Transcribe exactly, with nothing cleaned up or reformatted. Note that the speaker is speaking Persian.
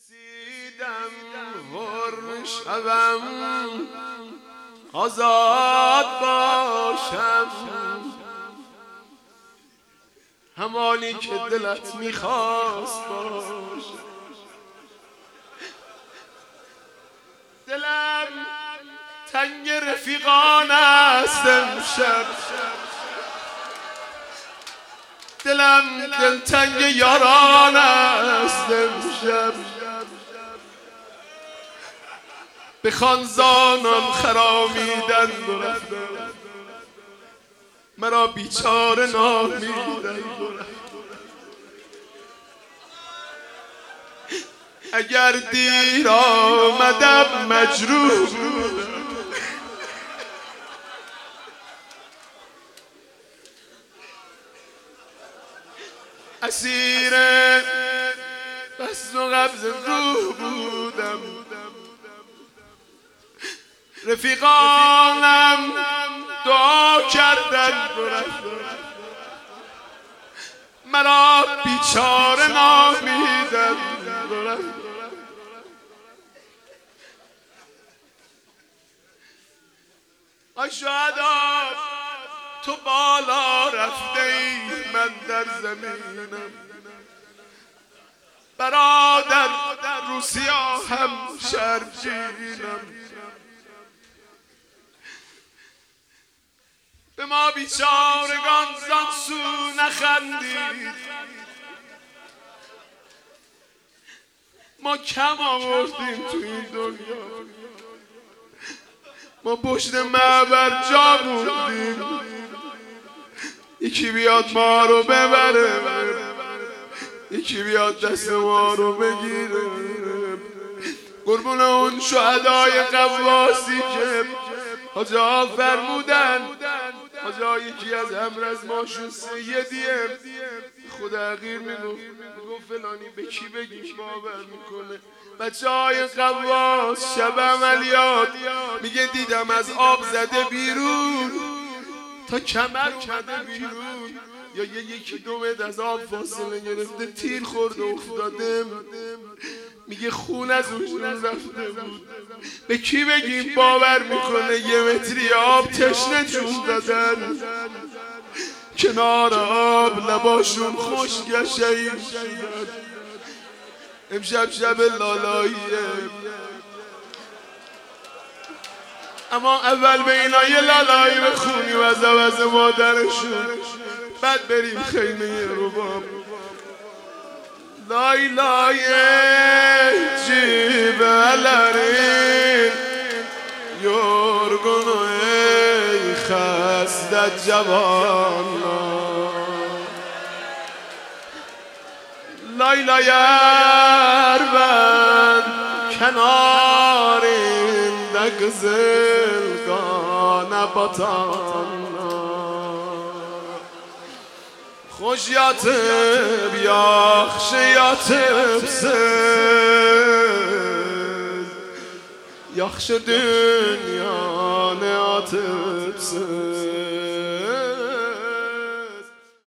رسیدم حر شوم آزاد باشم، همانی که دلت میخواست باشم. دلم تنگ رفیقان است امشب، دلم دلتنگ یاران است امشب. به خانزانان خرامیدند و رفتند، مرا بیچاره نامیدند و رفتند. اگر دیر آمدم مجروح بودم، اسیر بس و قبض روح بودم. رفیقانم دعا کردند و رفتند، مرا بیچاره نامیدند و رفتند. ای شهدا تو بالا رفته ای، من در زمینم. برادر رو سیاهم شرجینم. به ما بیچارگان زان سو نخندید، ما کم آوردیم تو این دنیا. ما پشت معبر جا موندیم، یکی بیاد ما رو ببره، یکی بیاد دست ما رو بگیره. قربون اون شهدای قواسی که حاج آقا فرمودن، حاج آقا یکی از امر از ماشون سیدیه، خدا حقیر میگفت میگفت فلانی به کی بگیش باور میکنه. بچه های قواس شب عملیات میگه دیدم از آب زده بیرون تا کمر اومده بیرون، یا یه یکی دو متر از آب فاصله گرفته تیر خورده افتاده. میگه خون از اون رفته بود. به کی بگیم باور میکنه یه متری آب تشنه جون دادن، کنار آب لباشون خشک شهید شدن. امشب شب لالاییه، اما اول به اینا یه لالایی بخونیم از عوض مادرشون، بعد بریم خیمه رباب. لای لای جیبلرین یورگون ای خسته جوان، لای لای اربن کنارین دگزل گانه باتان. خوش یاتب یاخش یاتب سز، یاخش دنیا نیاتب سز.